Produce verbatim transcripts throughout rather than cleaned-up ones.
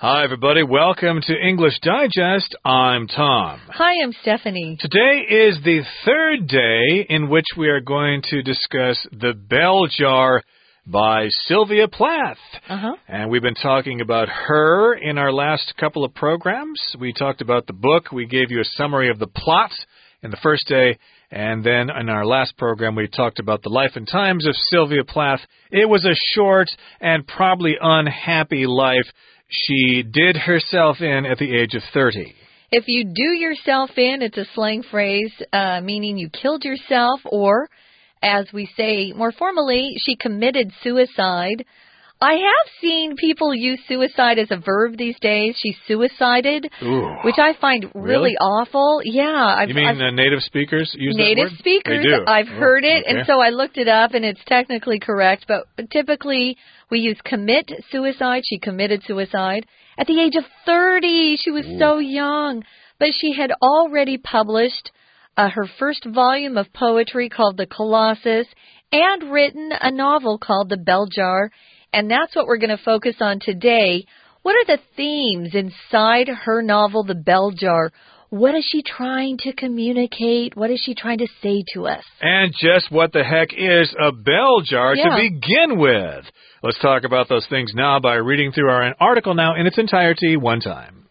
Hi, everybody. Welcome to English Digest. I'm Tom. Hi, I'm Stephanie. Today is the third day in which we are going to discuss The Bell Jar by Sylvia Plath. Uh-huh. And we've been talking about her in our last couple of programs. We talked about the book. We gave you a summary of the plot in the first day. And then in our last program, we talked about the life and times of Sylvia Plath. It was a short and probably unhappy life she did herself in at the age of thirty. If you do yourself in, it's a slang phrase uh, meaning you killed yourself, or, as we say more formally, she committed suicide. I have seen people use suicide as a verb these days. She suicided, Ooh, which I find really, really? awful. Yeah. I've, you mean I've, uh, native speakers use Native that word? speakers. They do. I've oh, heard it, okay. and so I looked it up, and it's technically correct, but typically we use commit suicide. She committed suicide at the age of thirty. She was Ooh. so young, but she had already published uh, her first volume of poetry called The Colossus and written a novel called The Bell Jar. And that's what we're going to focus on today. What are the themes inside her novel, The Bell Jar? What is she trying to communicate? What is she trying to say to us? And just what the heck is a bell jar yeah. to begin with? Let's talk about those things now by reading through our article now in its entirety one time.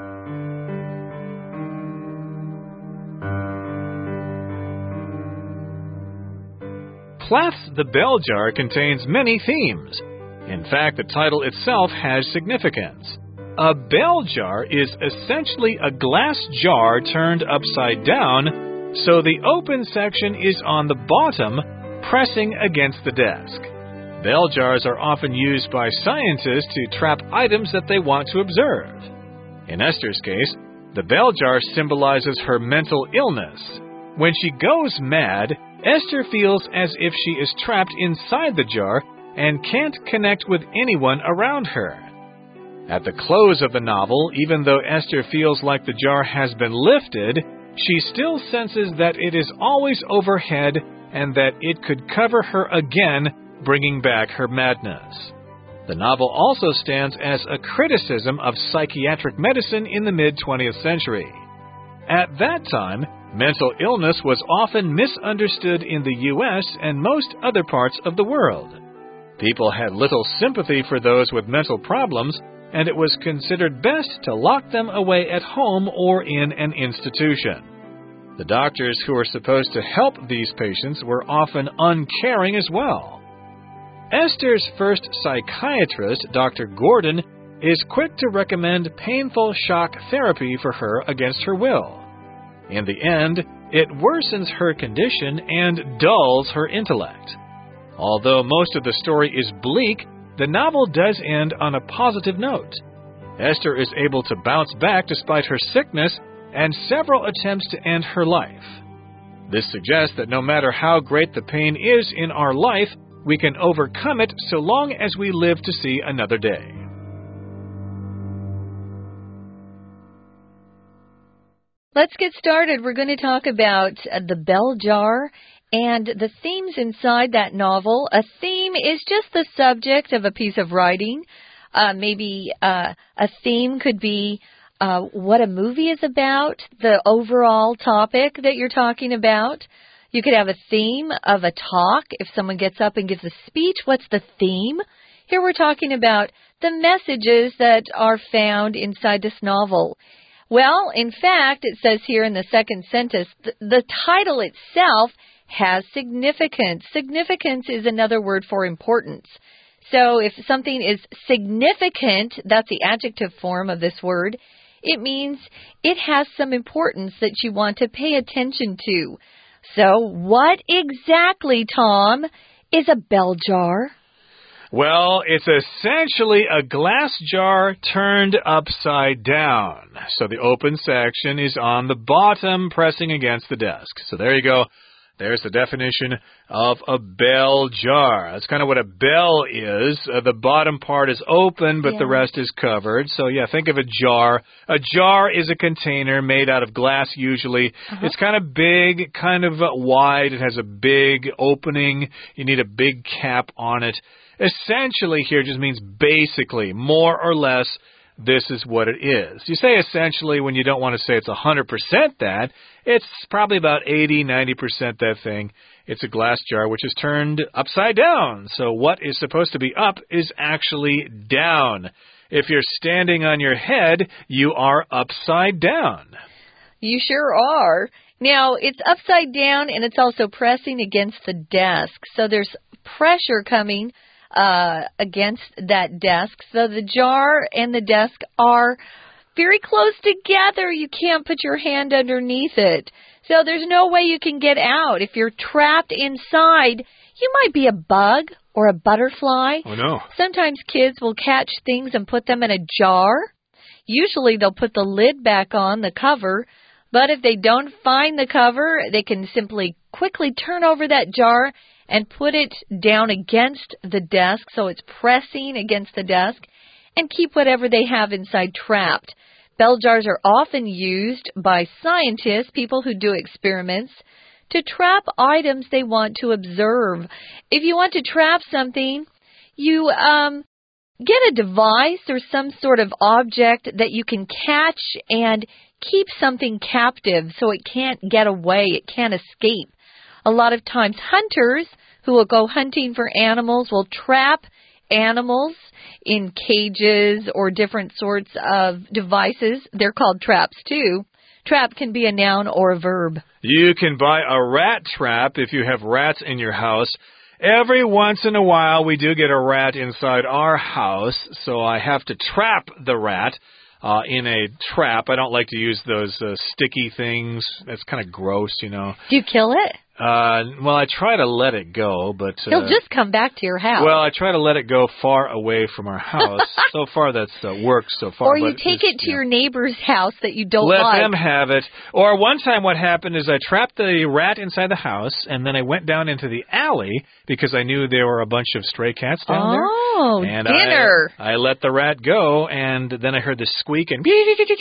Plath's The Bell Jar contains many themes. In fact, the title itself has significance. A bell jar is essentially a glass jar turned upside down, so the open section is on the bottom, pressing against the desk. Bell jars are often used by scientists to trap items that they want to observe. In Esther's case, the bell jar symbolizes her mental illness. When she goes mad, Esther feels as if she is trapped inside the jar and can't connect with anyone around her. At the close of the novel, even though Esther feels like the jar has been lifted, she still senses that it is always overhead and that it could cover her again, bringing back her madness. The novel also stands as a criticism of psychiatric medicine in the mid-twentieth century. At that time, mental illness was often misunderstood in the U S and most other parts of the world. People had little sympathy for those with mental problems, and it was considered best to lock them away at home or in an institution. The doctors who were supposed to help these patients were often uncaring as well. Esther's first psychiatrist, Doctor Gordon, is quick to recommend painful shock therapy for her against her will. In the end, it worsens her condition and dulls her intellect. Although most of the story is bleak, the novel does end on a positive note. Esther is able to bounce back despite her sickness and several attempts to end her life. This suggests that no matter how great the pain is in our life, we can overcome it so long as we live to see another day. Let's get started. We're going to talk about uh, the bell jar and the themes inside that novel. A theme is just the subject of a piece of writing. Uh, maybe uh, a theme could be uh, what a movie is about, the overall topic that you're talking about. You could have a theme of a talk. If someone gets up and gives a speech, what's the theme? Here we're talking about the messages that are found inside this novel. Well, in fact, it says here in the second sentence, th- the title itself has significance. Significance is another word for importance. So if something is significant, that's the adjective form of this word, it means it has some importance that you want to pay attention to. So what exactly, Tom, is a bell jar? Well, it's essentially a glass jar turned upside down. So the open section is on the bottom, pressing against the desk. So there you go. There's the definition of a bell jar. That's kind of what a bell is. Uh, the bottom part is open, but yeah. the rest is covered. So, yeah, think of a jar. A jar is a container made out of glass, usually. Uh-huh. It's kind of big, kind of wide. It has a big opening. You need a big cap on it. Essentially here just means basically, more or less, this is what it is. You say essentially when you don't want to say it's one hundred percent that, it's probably about eighty, ninety percent that thing. It's a glass jar which is turned upside down. So what is supposed to be up is actually down. If you're standing on your head, you are upside down. You sure are. Now, it's upside down and it's also pressing against the desk. So there's pressure coming uh, against that desk. So the jar and the desk are very close together. You can't put your hand underneath it. So there's no way you can get out. If you're trapped inside, you might be a bug or a butterfly. Oh, no. Sometimes kids will catch things and put them in a jar. Usually they'll put the lid back on, the cover. But if they don't find the cover, they can simply quickly turn over that jar and put it down against the desk so it's pressing against the desk and keep whatever they have inside trapped. Bell jars are often used by scientists, people who do experiments, to trap items they want to observe. If you want to trap something, you um, get a device or some sort of object that you can catch and keep something captive so it can't get away, it can't escape. A lot of times hunters who will go hunting for animals will trap animals in cages or different sorts of devices. They're called traps too. Trap can be a noun or a verb. You can buy a rat trap if you have rats in your house. Every once in a while we do get a rat inside our house, so I have to trap the rat. Uh, in a trap. I don't like to use those uh, sticky things. That's kind of gross, you know. Do you kill it? Uh, well, I try to let it go, but... Uh, He'll just come back to your house. Well, I try to let it go far away from our house. So far, that's uh, worked so far. Or you take it to you know, your neighbor's house that you don't let like. Let them have it. Or one time what happened is I trapped the rat inside the house, and then I went down into the alley because I knew there were a bunch of stray cats down oh, there. Oh, and dinner. I, I let the rat go, and then I heard the squeak, and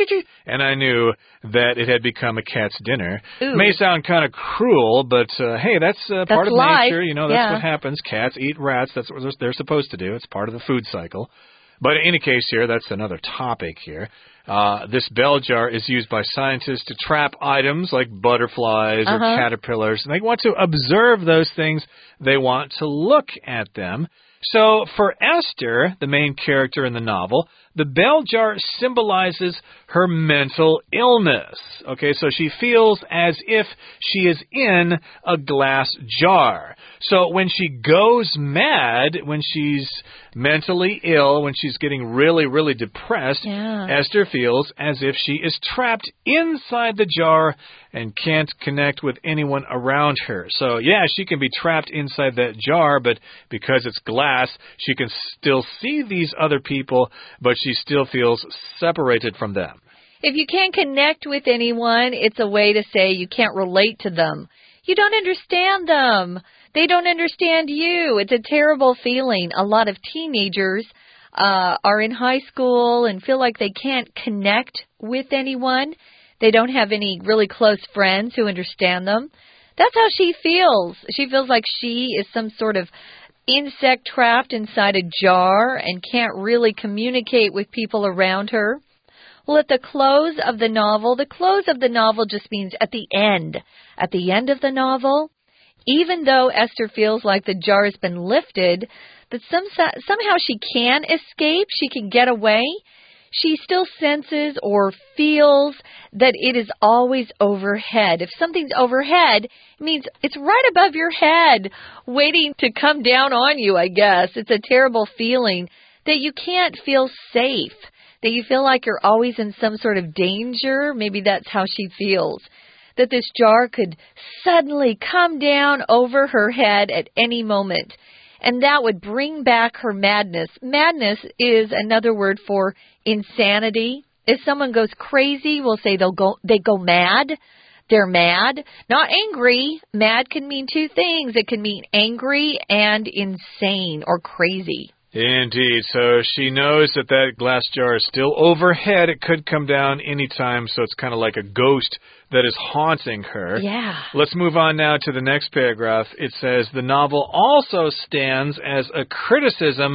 and I knew that it had become a cat's dinner. Ooh. May sound kind of cruel, but uh, hey, that's, uh, that's part of life. nature. You know, that's yeah. what happens. Cats eat rats. That's what they're supposed to do. It's part of the food cycle. But in any case here, that's another topic here. Uh, this bell jar is used by scientists to trap items like butterflies uh-huh. or caterpillars. And they want to observe those things. They want to look at them. So for Esther, the main character in the novel, the bell jar symbolizes her mental illness. Okay, so she feels as if she is in a glass jar. So when she goes mad, when she's mentally ill, when she's getting really, really depressed, yeah. Esther feels as if she is trapped inside the jar and can't connect with anyone around her. So yeah, she can be trapped inside that jar, but because it's glass, she can still see these other people, but she still feels separated from them. If you can't connect with anyone, it's a way to say you can't relate to them. You don't understand them. They don't understand you. It's a terrible feeling. A lot of teenagers uh, are in high school and feel like they can't connect with anyone. They don't have any really close friends who understand them. That's how she feels. She feels like she is some sort of insect trapped inside a jar and can't really communicate with people around her. Well, at the close of the novel, the close of the novel just means at the end. At the end of the novel, even though Esther feels like the jar has been lifted, that some, somehow she can escape, she can get away, she still senses or feels that it is always overhead. If something's overhead, it means it's right above your head, waiting to come down on you, I guess. It's a terrible feeling that you can't feel safe, that you feel like you're always in some sort of danger. Maybe that's how she feels, that this jar could suddenly come down over her head at any moment. And that would bring back her madness. Madness is another word for insanity. If someone goes crazy, we'll say they'll go, they go mad. They're mad, not angry. Mad can mean two things. It can mean angry and insane or crazy. Indeed. So she knows that that glass jar is still overhead. It could come down anytime, so it's kind of like a ghost that is haunting her. Yeah. Let's move on now to the next paragraph. It says, the novel also stands as a criticism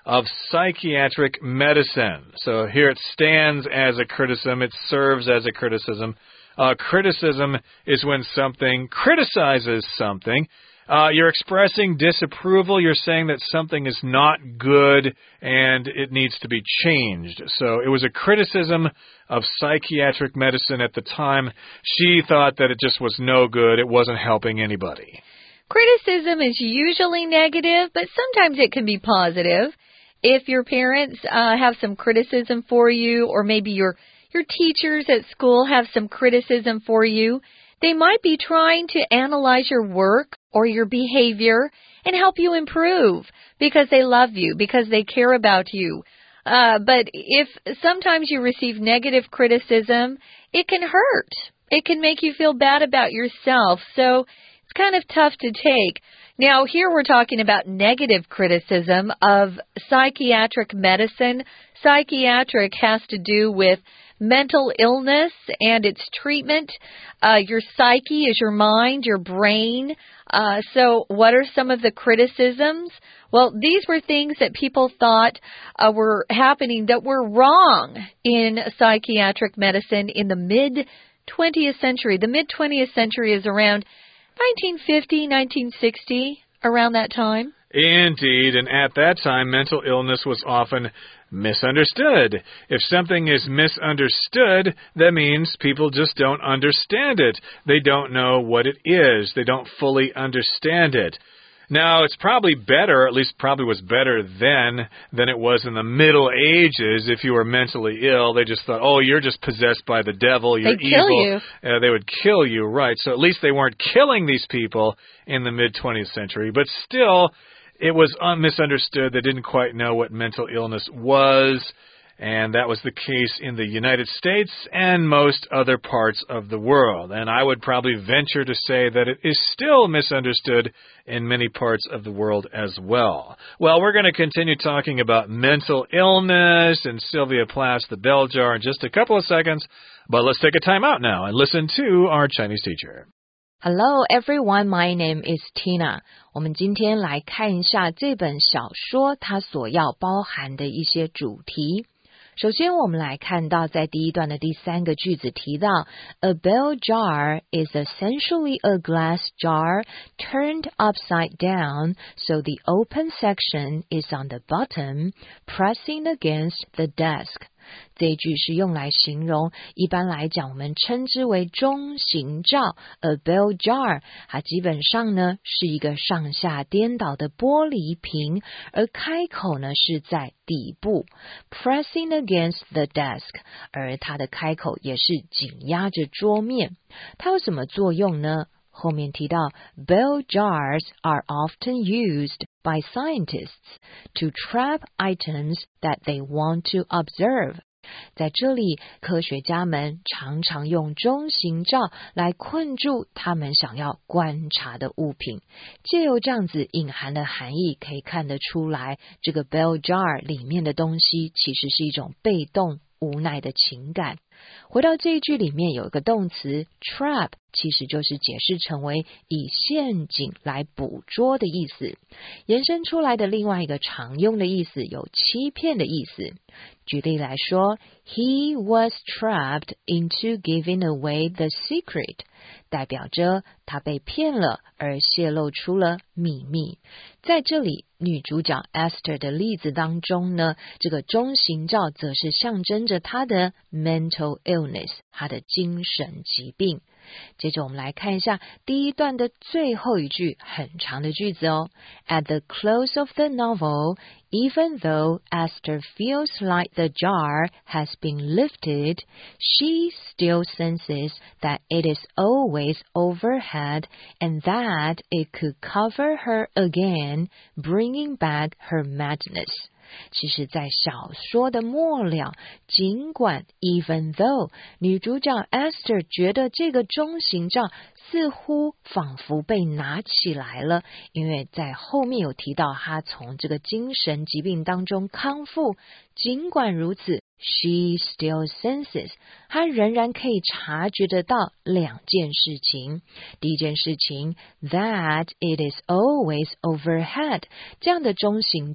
of psychiatric medicine. So here it stands as a criticism. It serves as a criticism. Uh, criticism is when something criticizes something. Uh, you're expressing disapproval. You're saying that something is not good and it needs to be changed. So it was a criticism of psychiatric medicine at the time. She thought that it just was no good. It wasn't helping anybody. Criticism is usually negative, but sometimes it can be positive. If your parents uh, have some criticism for you, or maybe your, your teachers at school have some criticism for you, they might be trying to analyze your work or your behavior and help you improve because they love you, because they care about you. Uh, but if sometimes you receive negative criticism, it can hurt. It can make you feel bad about yourself. So it's kind of tough to take. Now, here we're talking about negative criticism of psychiatric medicine. Psychiatric has to do with mental illness and its treatment. Uh, your psyche is your mind, your brain. Uh, so what are some of the criticisms? Well, these were things that people thought uh, were happening that were wrong in psychiatric medicine in the mid-twentieth century. The mid-twentieth century is around nineteen fifty, nineteen sixty, around that time. Indeed, and at that time, mental illness was often misunderstood. If something is misunderstood, that means people just don't understand it. They don't know what it is. They don't fully understand it. Now, it's probably better, at least probably was better then than it was in the Middle Ages. If you were mentally ill, they just thought, oh, you're just possessed by the devil, you're They'd evil. kill you. Uh, they would kill you, right. So at least they weren't killing these people in the mid-twentieth century. But still, it was misunderstood. They didn't quite know what mental illness was. And that was the case in the United States and most other parts of the world. And I would probably venture to say that it is still misunderstood in many parts of the world as well. Well, we're going to continue talking about mental illness and Sylvia Plath's The Bell Jar in just a couple of seconds. But let's take a time out now and listen to our Chinese teacher. Hello everyone, my name is Tina. 我们今天来看一下这本小说它所要包含的一些主题。首先我们来看到在第一段的第三个句子提到 A bell jar is essentially a glass jar turned upside down, so the open section is on the bottom, pressing against the desk. 这一句是用来形容，一般来讲我们称之为钟形罩 A bell jar， 它基本上呢是一个上下颠倒的玻璃瓶，而开口呢是在底部 Pressing against the desk， 而它的开口也是紧压着桌面。它有什么作用呢？后面提到 Bell jars are often used by scientists to trap items that they want to observe. 在这里，科学家们常常用钟形罩来困住他们想要观察的物品。藉由这样子隐含的含义，可以看得出来，这个 bell jar 里面的东西其实是一种被动无奈的情感。回到这一句里面有一个动词 trap， 其实就是解释成为以陷阱来捕捉的意思。延伸出来的另外一个常用的意思有欺骗的意思。举例来说 He was trapped into giving away the secret， 代表着他被骗了而泄露出了秘密。在这里女主角 Esther 的例子当中呢，这个钟形罩则是象征着她的 mental illness， 她的精神疾病。接着我们来看一下第一段的最后一句很长的句子哦。At the close of the novel, even though Esther feels like the jar has been lifted, she still senses that it is always overhead and that it could cover her again, bringing back her madness. 其实在小说的末了，尽管 even though 女主角 Esther 觉得这个钟形罩似乎仿佛被拿起来了，因为在后面有提到她从这个精神疾病当中康复，尽管如此She still senses， 她仍然可以察觉得到两件事情。第一件事情 that it is always overhead， 这样的钟形罩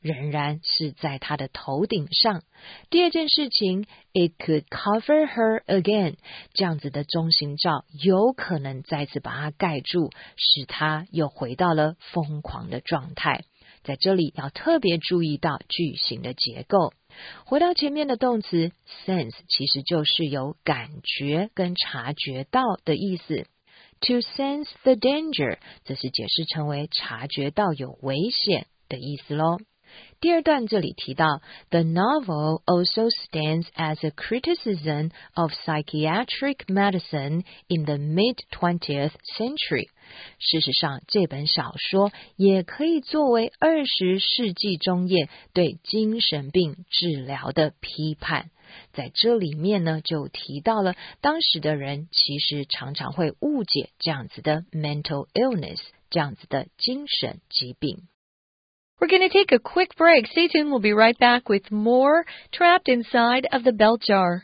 仍然是在她的头顶上。第二件事情 ，it could cover her again， 这样子的中型罩有可能再次把它盖住，使她又回到了疯狂的状态。在这里要特别注意到句型的结构。回到前面的动词 sense 其实就是有感觉跟察觉到的意思。To sense the danger 则是解释成为察觉到有危险的意思咯。第二段这里提到 The novel also stands as a criticism of psychiatric medicine in the mid-twentieth century。 事实上这本小说也可以作为二十世纪中叶对精神病治疗的批判。在这里面呢就提到了当时的人其实常常会误解这样子的 mental illness， 这样子的精神疾病。 We're going to take a quick break. Stay tuned. We'll be right back with more Trapped Inside of the Bell Jar.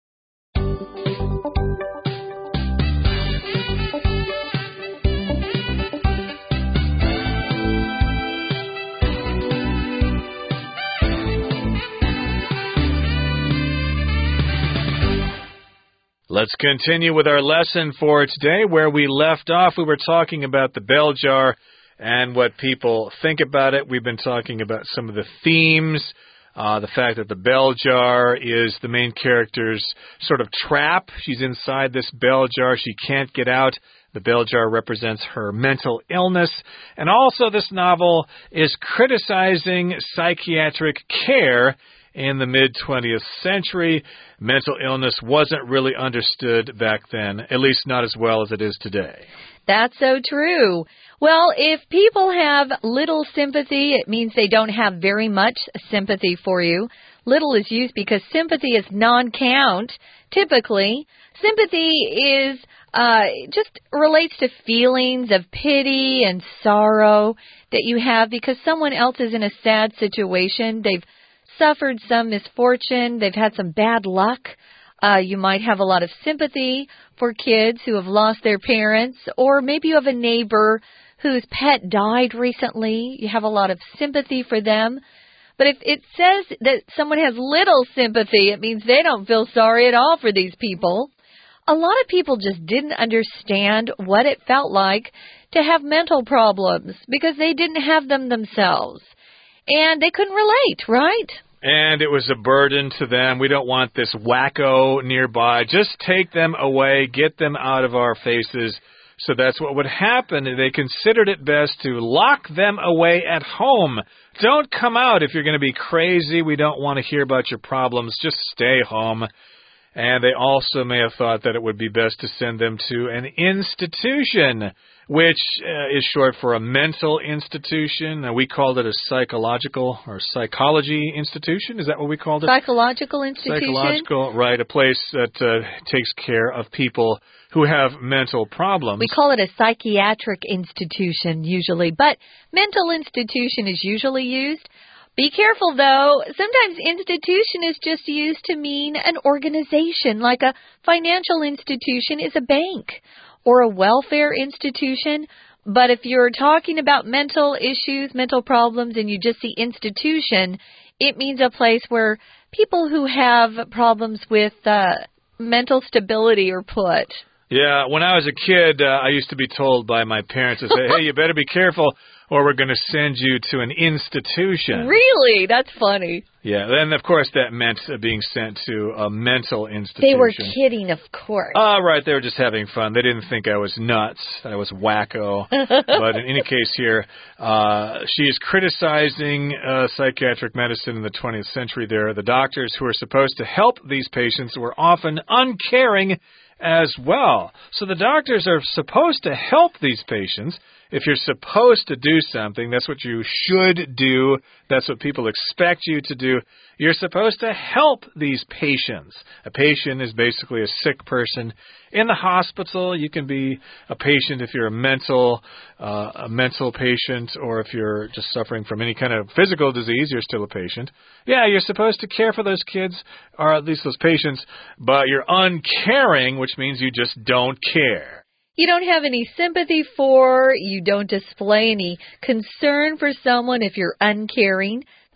Let's continue with our lesson for today. Where we left off, we were talking about the bell jar and what people think about it. We've been talking about some of the themes, uh, the fact that the bell jar is the main character's sort of trap. She's inside this bell jar. She can't get out. The bell jar represents her mental illness. And also this novel is criticizing psychiatric care. In the mid-twentieth century, mental illness wasn't really understood back then, at least not as well as it is today. That's so true. Well, if people have little sympathy, it means they don't have very much sympathy for you. Little is used because sympathy is non-count. Typically, sympathy is uh, just relates to feelings of pity and sorrow that you have because someone else is in a sad situation. They've suffered some misfortune. They've had some bad luck. Uh, you might have a lot of sympathy for kids who have lost their parents, or maybe you have a neighbor whose pet died recently. You have a lot of sympathy for them. But if it says that someone has little sympathy, it means they don't feel sorry at all for these people. A lot of people just didn't understand what it felt like to have mental problems because they didn't have them themselves. And they couldn't relate, right? And it was a burden to them. We don't want this wacko nearby. Just take them away. Get them out of our faces. So that's what would happen. They considered it best to lock them away at home. Don't come out if you're going to be crazy. We don't want to hear about your problems. Just stay home. And they also may have thought that it would be best to send them to an institution, which uh, is short for a mental institution. Uh, we called it a psychological or psychology institution. Is that what we called it? Psychological institution? Psychological, right. A place that uh, takes care of people who have mental problems. We call it a psychiatric institution usually, but mental institution is usually used. Be careful, though. Sometimes institution is just used to mean an organization, like a financial institution is a bank or a welfare institution. But if you're talking about mental issues, mental problems, and you just see institution, it means a place where people who have problems with uh, mental stability are put. Yeah, when I was a kid, uh, I used to be told by my parents to say, hey, you better be careful or we're going to send you to an institution. Really? That's funny. Yeah, then, of course, that meant uh, being sent to a mental institution. They were kidding, of course. Oh, right, they were just having fun. They didn't think I was nuts, that I was wacko. But in any case here, uh, she is criticizing uh, psychiatric medicine in the twentieth century there. The doctors who are supposed to help these patients were often uncaring as well. So the doctors are supposed to help these patients. If you're supposed to do something, that's what you should do. That's what people expect you to do. You're supposed to help these patients. A patient is basically a sick person in the hospital. You can be a patient if you're a mental, uh, a mental patient, or if you're just suffering from any kind of physical disease, you're still a patient. Yeah, you're supposed to care for those kids, or at least those patients, but you're uncaring, which means you just don't care. You don't have any sympathy for, you don't display any concern for someone if you're uncaring.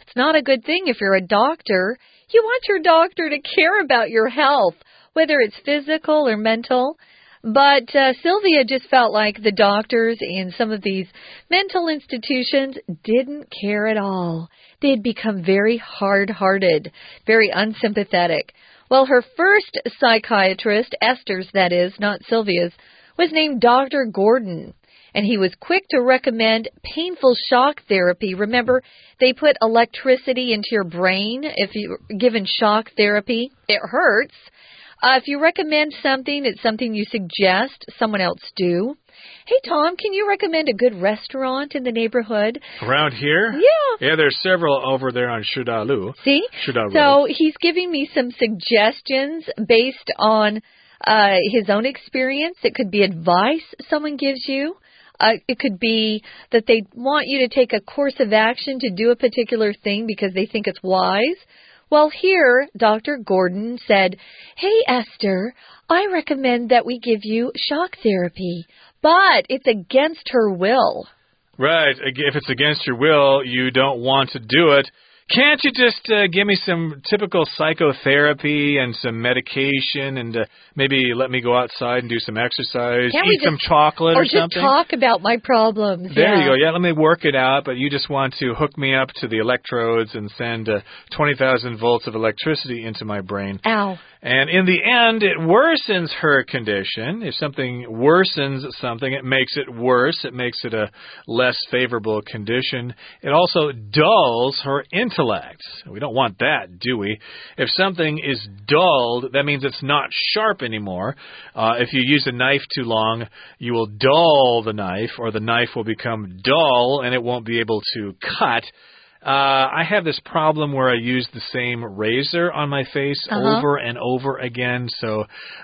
It's not a good thing if you're a doctor. You want your doctor to care about your health, whether it's physical or mental. But uh, Sylvia just felt like the doctors in some of these mental institutions didn't care at all. They had become very hard-hearted, very unsympathetic. Well, her first psychiatrist, Esther's that is, not Sylvia's, was named Doctor Gordon. And he was quick to recommend painful shock therapy. Remember, they put electricity into your brain if you're given shock therapy. It hurts. Uh, if you recommend something, it's something you suggest someone else do. Hey, Tom, can you recommend a good restaurant in the neighborhood? Around here? Yeah. Yeah, there's several over there on Shudalu. See? Shudalu. So he's giving me some suggestions based on uh, his own experience. It could be advice someone gives you. Uh, it could be that they want you to take a course of action to do a particular thing because they think it's wise. Well, here, Doctor Gordon said, hey, Esther, I recommend that we give you shock therapy, but it's against her will. Right. If it's against your will, you don't want to do it. Can't you just uh, give me some typical psychotherapy and some medication and uh, maybe let me go outside and do some exercise, Can't eat just, some chocolate or, or something? Or just talk about my problems. There yeah. you go. Yeah, let me work it out, but you just want to hook me up to the electrodes and send uh, twenty thousand volts of electricity into my brain. Ow. And in the end, it worsens her condition. If something worsens something, it makes it worse. It makes it a less favorable condition. It also dulls her intellect. We don't want that, do we? If something is dulled, that means it's not sharp anymore. Uh, if you use a knife too long, you will dull the knife, or the knife will become dull and it won't be able to cut. Uh, I have this problem where I use the same razor on my face uh-huh. over and over again. So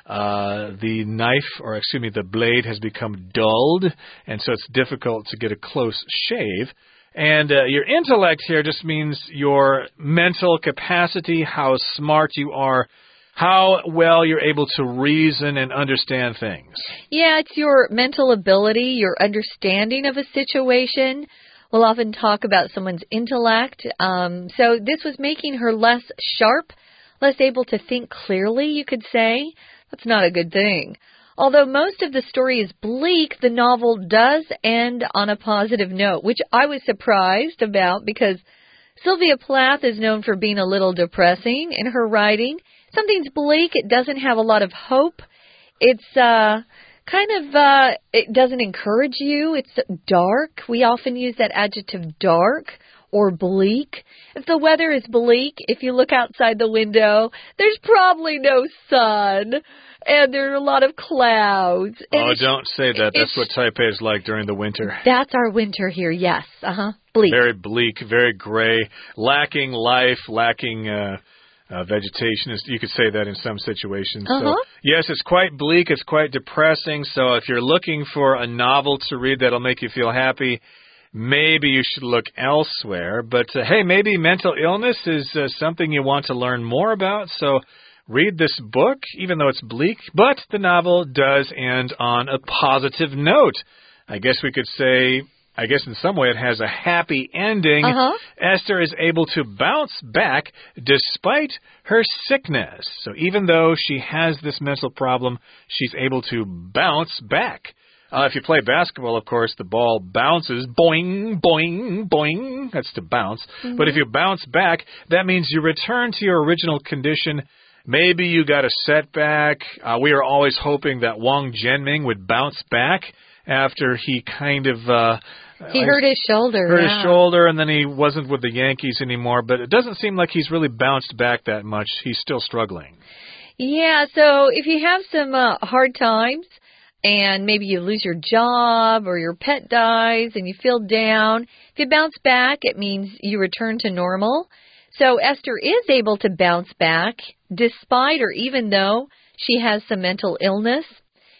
uh, the knife, or excuse me, the blade has become dulled, and so it's difficult to get a close shave. And uh, your intellect here just means your mental capacity, how smart you are, how well you're able to reason and understand things. Yeah, it's your mental ability, your understanding of a situation. We'll often talk about someone's intellect. Um, so this was making her less sharp, less able to think clearly, you could say. That's not a good thing. Although most of the story is bleak, the novel does end on a positive note, which I was surprised about because Sylvia Plath is known for being a little depressing in her writing. Something's bleak. It doesn't have a lot of hope. It's uh, kind of, uh, it doesn't encourage you. It's dark. We often use that adjective dark or bleak. If the weather is bleak, if you look outside the window, there's probably no sun. And there are a lot of clouds. Oh, don't say that. That's what Taipei is like during the winter. That's our winter here, yes. Uh-huh. Bleak. Very bleak, very gray, lacking life, lacking uh, uh, vegetation. You could say that in some situations. Uh-huh. So, yes, it's quite bleak. It's quite depressing. So if you're looking for a novel to read that'll make you feel happy, maybe you should look elsewhere. But, uh, hey, maybe mental illness is uh, something you want to learn more about. So read this book, even though it's bleak, but the novel does end on a positive note. I guess we could say, I guess in some way it has a happy ending. Uh-huh. Esther is able to bounce back despite her sickness. So even though she has this mental problem, she's able to bounce back. Uh, if you play basketball, of course, the ball bounces, boing, boing, boing. That's to bounce. Mm-hmm. But if you bounce back, that means you return to your original condition. Maybe you got a setback. Uh, we are always hoping that Wang Zhenming would bounce back after he kind of... Uh, he hurt his shoulder. Hurt yeah. his shoulder, and then he wasn't with the Yankees anymore. But it doesn't seem like he's really bounced back that much. He's still struggling. Yeah, so if you have some uh, hard times, and maybe you lose your job or your pet dies and you feel down, if you bounce back, it means you return to normal. So Esther is able to bounce back despite or even though she has some mental illness.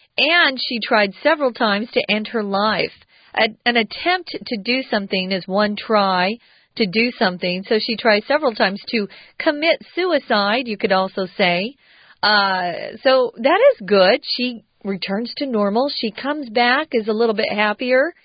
And she tried several times to end her life. A, an attempt to do something is one try to do something. So she tried several times to commit suicide, you could also say. Uh, so that is good. She returns to normal. She comes back, is a little bit happier.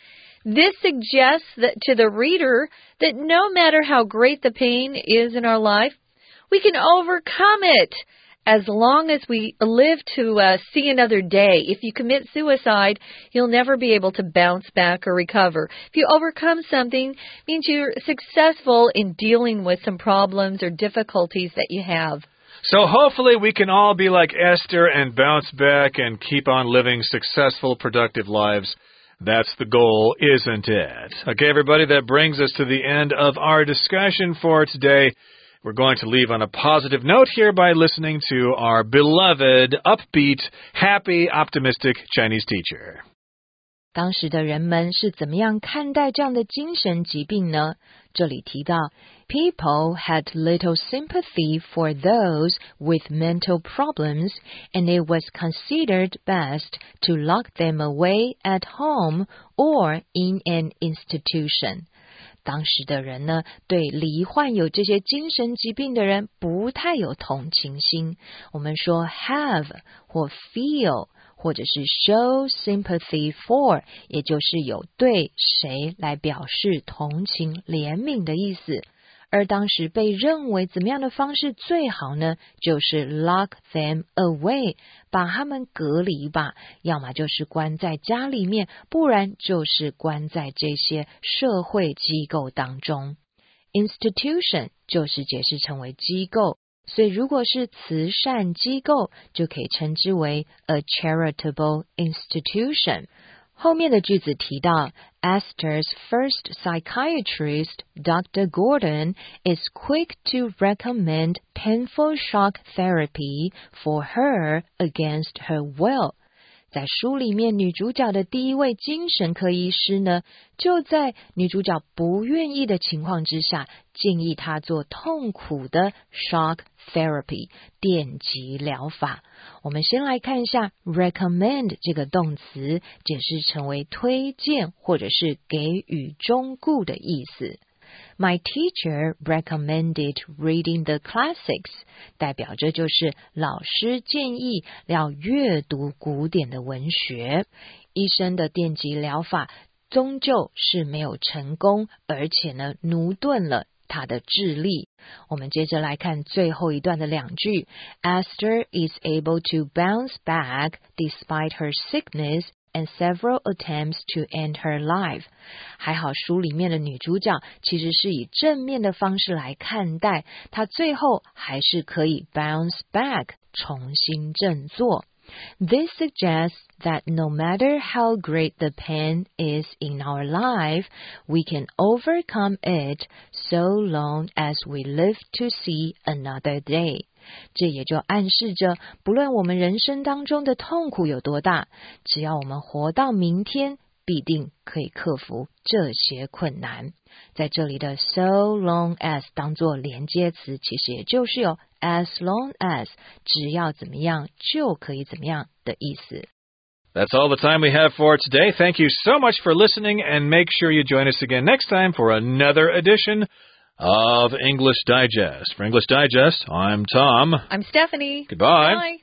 This suggests that to the reader that no matter how great the pain is in our life, we can overcome it as long as we live to uh, see another day. If you commit suicide, you'll never be able to bounce back or recover. If you overcome something, it means you're successful in dealing with some problems or difficulties that you have. So hopefully we can all be like Esther and bounce back and keep on living successful, productive lives. That's the goal, isn't it? Okay, everybody, that brings us to the end of our discussion for today. We're going to leave on a positive note here by listening to our beloved, upbeat, happy, optimistic Chinese teacher. 当时的人们是怎么样看待这样的精神疾病呢？这里提到 People had little sympathy for those with mental problems, and it was considered best to lock them away at home or in an institution. 当时的人呢，对罹患有这些精神疾病的人不太有同情心。我们说 have 或 feel 或者是 show sympathy for， 也就是有对谁来表示同情怜悯的意思。而当时被认为怎么样的方式最好呢？就是 lock them away， 把他们隔离吧，要么就是关在家里面，不然就是关在这些社会机构当中。Institution 就是解释成为机构，所以如果是慈善机构，就可以称之为 a charitable institution。后面的句子提到 Esther's first psychiatrist, Doctor Gordon, is quick to recommend painful shock therapy for her against her will. 在书里面，女主角的第一位精神科医师呢，就在女主角不愿意的情况之下，建议她做痛苦的 shock therapy 电击疗法。我们先来看一下 recommend 这个动词，解释成为推荐或者是给予忠告的意思。My teacher recommended reading the classics， 代表着就是老师建议要阅读古典的文学。医生的电击疗法终究是没有成功，而且呢，奴钝了他的智力。我们接着来看最后一段的两句 Esther is able to bounce back despite her sickness and several attempts to end her life. 还好书里面的女主角其实是以正面的方式来看待，她最后还是可以 bounce back 重新振作。This suggests that no matter how great the pain is in our life, we can overcome it so long as we live to see another day. 这也就暗示着，不论我们人生当中的痛苦有多大，只要我们活到明天，必定可以克服这些困难。在这里的 so long as 当作连接词，其实也就是有 as long as 只要怎么样就可以怎么样的意思。 That's all the time we have for today. Thank you so much for listening, and make sure you join us again next time for another edition of English Digest. For English Digest, I'm Tom. I'm Stephanie. Goodbye. Bye.